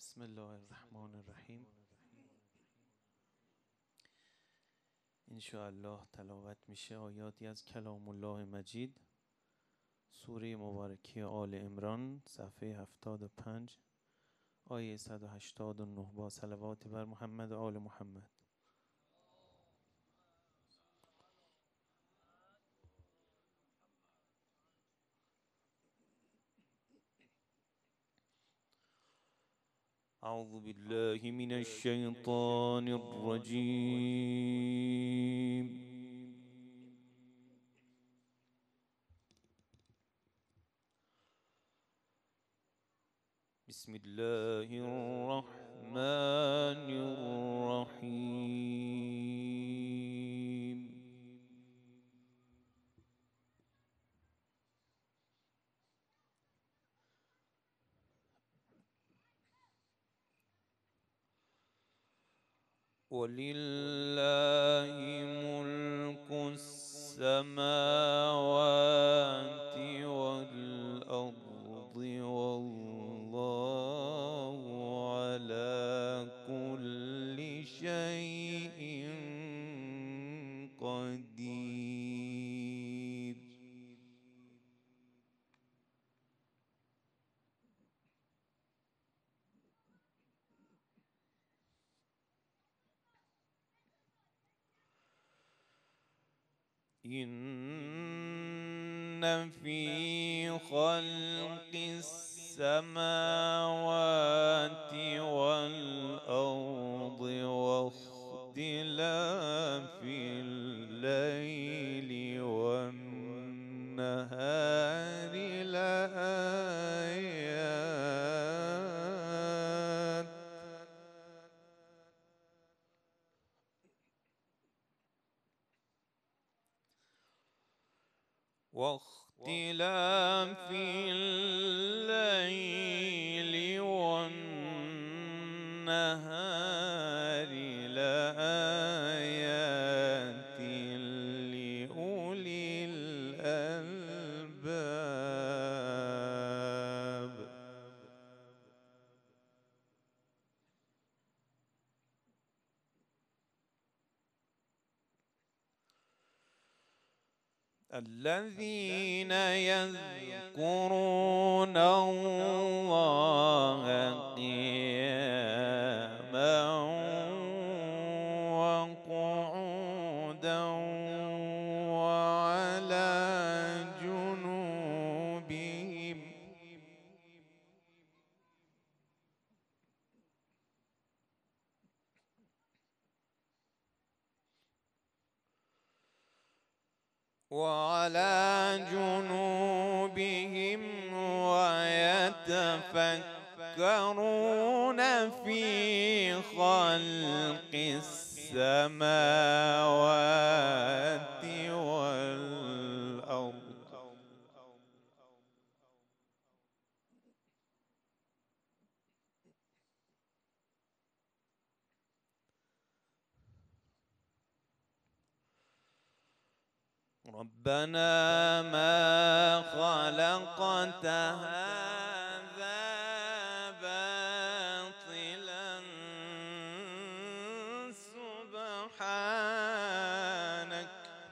بسم الله الرحمن الرحیم. انشاءالله تلاوت میشه آیاتی از کلام الله مجید، سوره مبارکه آل عمران، صفحه 75 آیه 189 با صلوات بر محمد و آل محمد. اعوذ بالله من الشیطان الرجیم. بسم الله الرحمن الرحیم. ولله ملك السماوات والأرض والله على كل شيء قدير. إن في خلق السماوات والأرض واختلاف الليل والنهار لآيات واختلاف الليل والنهار لآيات لأولي الألباب. الذين يذكرون الله قياما وقعودا وعلى جنوبهم ويتفكرون في خلق السماوات والأرض ربنا ما خلقت هذا باطلا سبحانك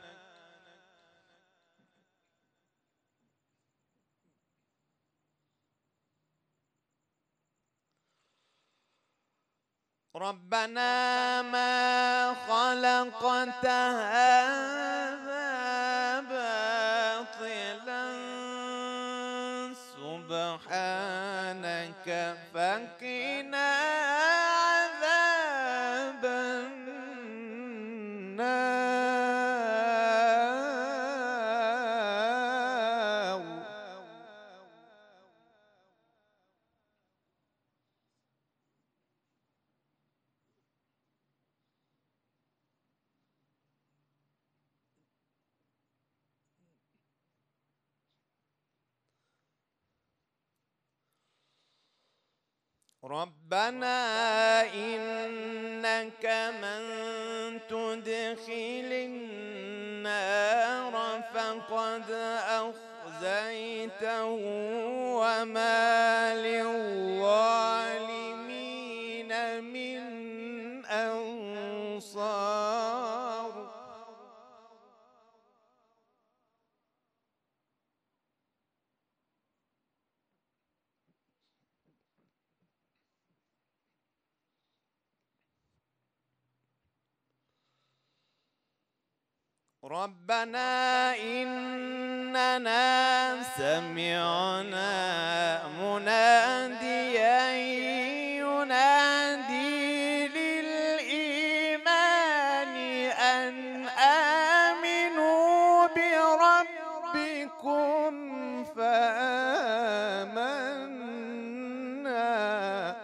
ربنا ما خلقت هذا باطلا سبحانك فقنا عذاب النار. ربنا إنك من تدخل النار فقد أخزيته وما للظالمين ربنا إننا سمعنا مناديا ينادي للإيمان أن آمنوا بربكم فآمنا.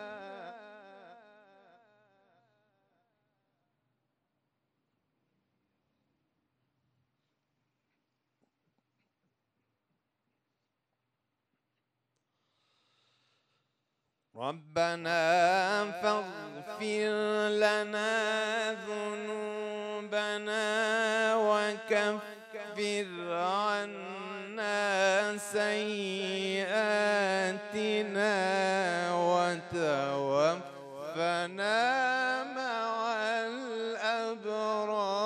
ربنا فاغفر لنا ذنوبنا وكفر عنا سيئاتنا وتوفنا مع الأبرار.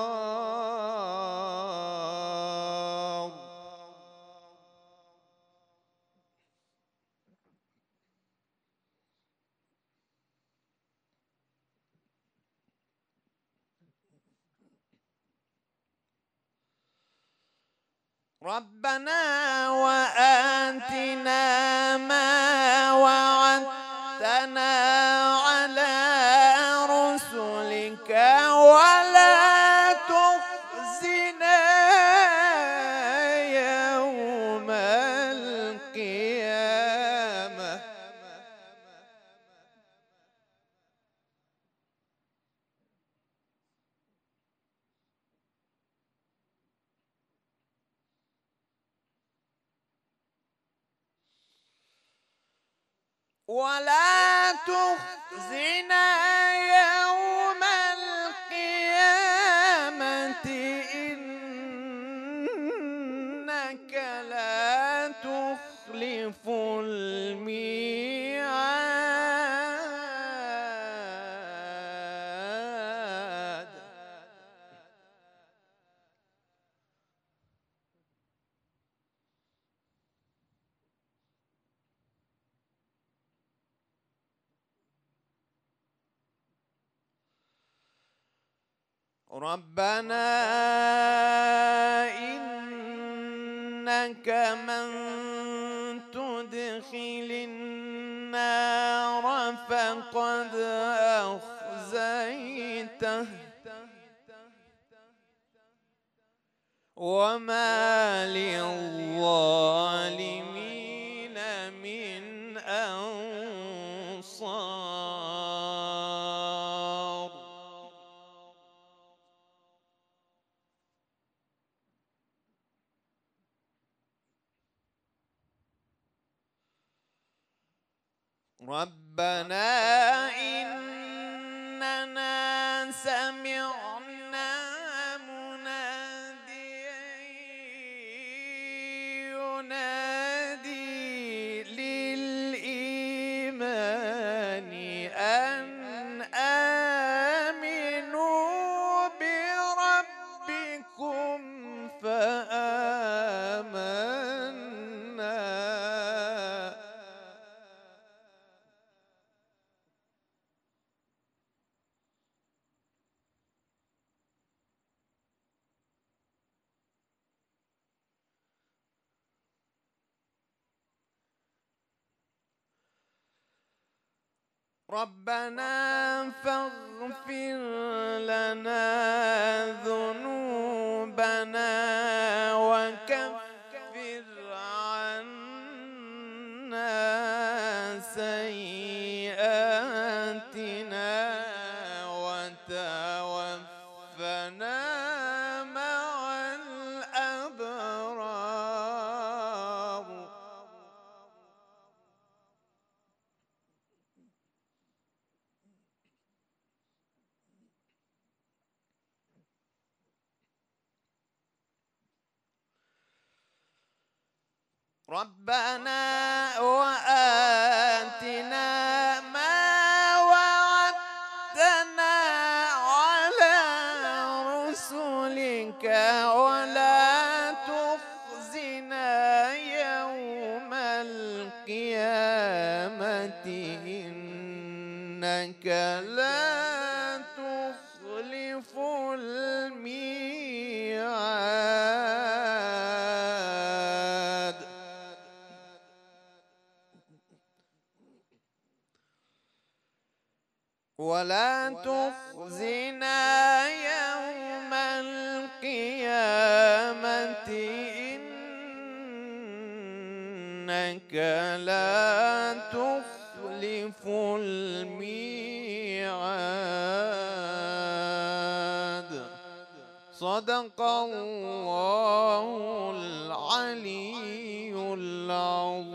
ربنا وآتنا ما وعدتنا على رسلك ولا تخزنا يوم القيامة. ولا تخزنا يوم القيامة إنك لا تخلف الميعاد. ربنا إنك من تدخل النار فقد أخزيته وما للظالمين من أنصار. ربنا إننا سمعنا مناديا ينادي للإيمان أن آمنوا بربكم فآمنا. ربنا فاغفر لنا ذنوبنا وكفر عنا سيئاتنا وتوفنا مع الأبرار. ربنا وآتنا ما وعدتنا على رسلك ولا تخزنا يوم القيامة إنك لا تخلف الميعاد. ولا تخزنا يوم القيامة إنك لا تخلف الميعاد. صدق الله العلي العظيم.